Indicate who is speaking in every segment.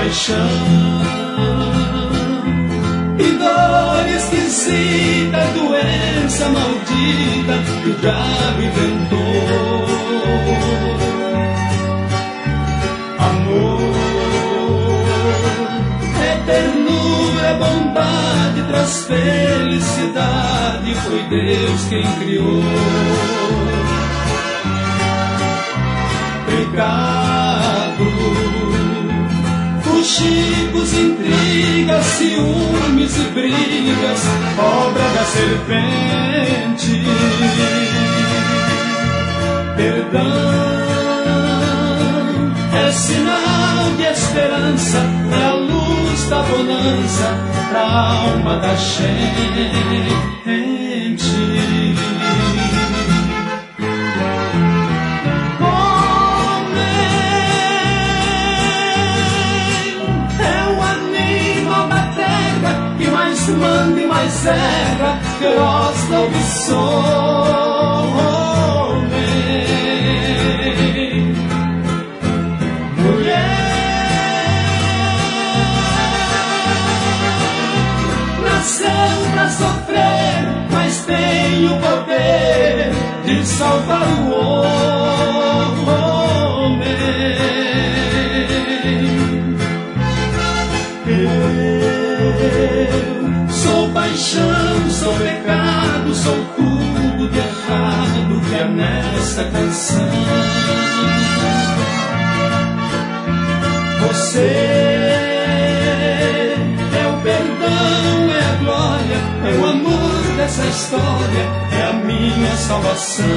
Speaker 1: paixão e dor esquisita, doença maldita que o diabo inventou. Amor é ternura, é bondade, traz felicidade, foi Deus quem criou. Pecado, fuxicos, intrigas, ciúmes e brigas, obra da serpente. Perdão é sinal de esperança, é a luz da bonança pra alma da gente. Manda e mais erra, feroz lobisomem. Mulher nasceu pra sofrer, mas tem o poder de salvar o homem. Sou paixão, sou pecado, sou tudo de errado que é nesta canção. Você é o perdão, é a glória, é o amor dessa história, é a minha salvação.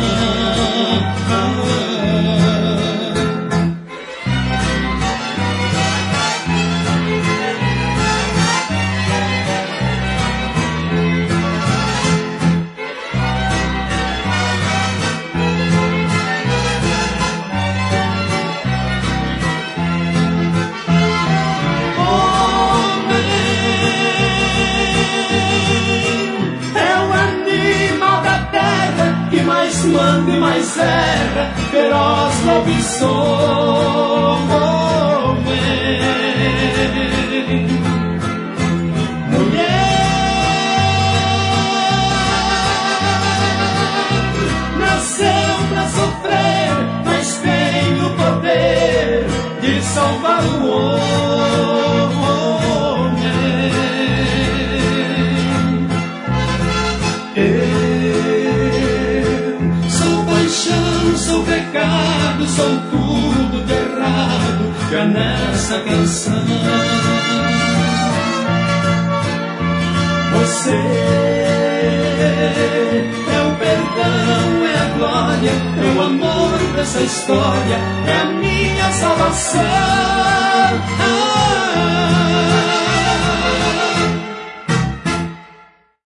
Speaker 1: Manda e mais erra, feroz lobisomem. Mulher nasceu pra sofrer, mas tem o poder de salvar o sou pecado, sou tudo de errado, já nessa canção. Você é o perdão, é a glória, é o amor dessa história, é a minha salvação.